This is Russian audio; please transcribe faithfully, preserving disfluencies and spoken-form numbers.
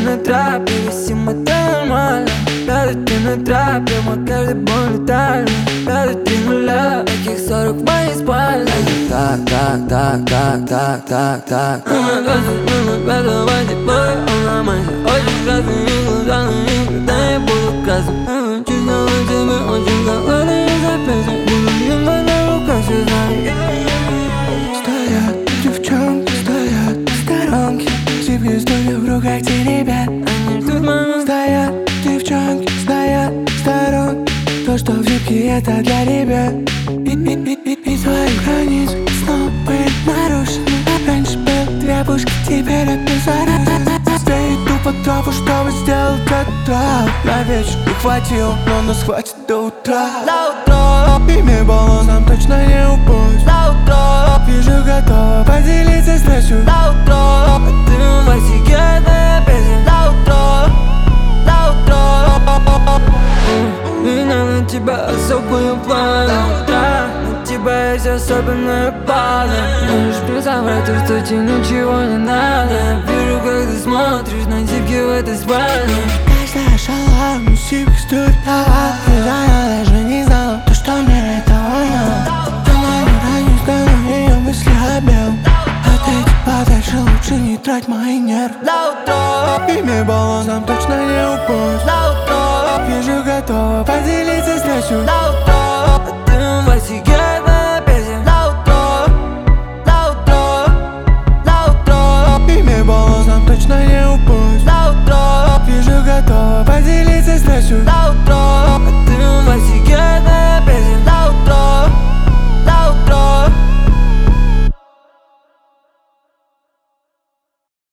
на трапе, висим, это нормально. Пятый ты на трапе, мой каждый бой летальный. Пятый три нуля, таких сорок в моей спальне. Так, так, так, так, так, так, так. Мы на красный, мы на пятый, давайте бой. Он на майже очень красный, и глаза на них, когда я буду красным. Чувствую тебя очень голодный из-за песен. Буду снимать на руках, все знаю. Стоят девчонки, стоят в сторонке. Сыпью стулья в руках те ребят. Они ждут маму. Стоят девчонки, стоят в сторонке. То, что в юбке, это для ребят. И, и, и, и, и свои границы снова были нарушены. Раньше был две пушки, теперь одна зараза. Я иду по траву, чтобы сделать это. На вечер не хватило, но нас хватит до утра. До утра. Имей баланс, нам точно не упасть. До утра. Вижу, готова поделиться страстью. До утра. А ты в Васике, это песня. До утра. До утра. У меня на тебя особые планы. До утра. На тебя есть особенные планы. Можешь мне соврать, что тебе ничего не надо. Вижу, как ты смотришь на зипки в этой спальне. Каждая шала, мусик стоит. Не знаю, даже не знала, то, что мне это важно. Она не ранит, но ее мысли объем. Отойди подальше, лучше не трать мои нервы. До утра. Имей баланс, нам точно не упасть. До утра. Вижу, готова поделиться страстью. До утра. А ты в Васике, это песня. До утра. До утра. До утра. Имей баланс, нам точно не упасть. До утра. Вижу, готова поделиться страстью. До утра.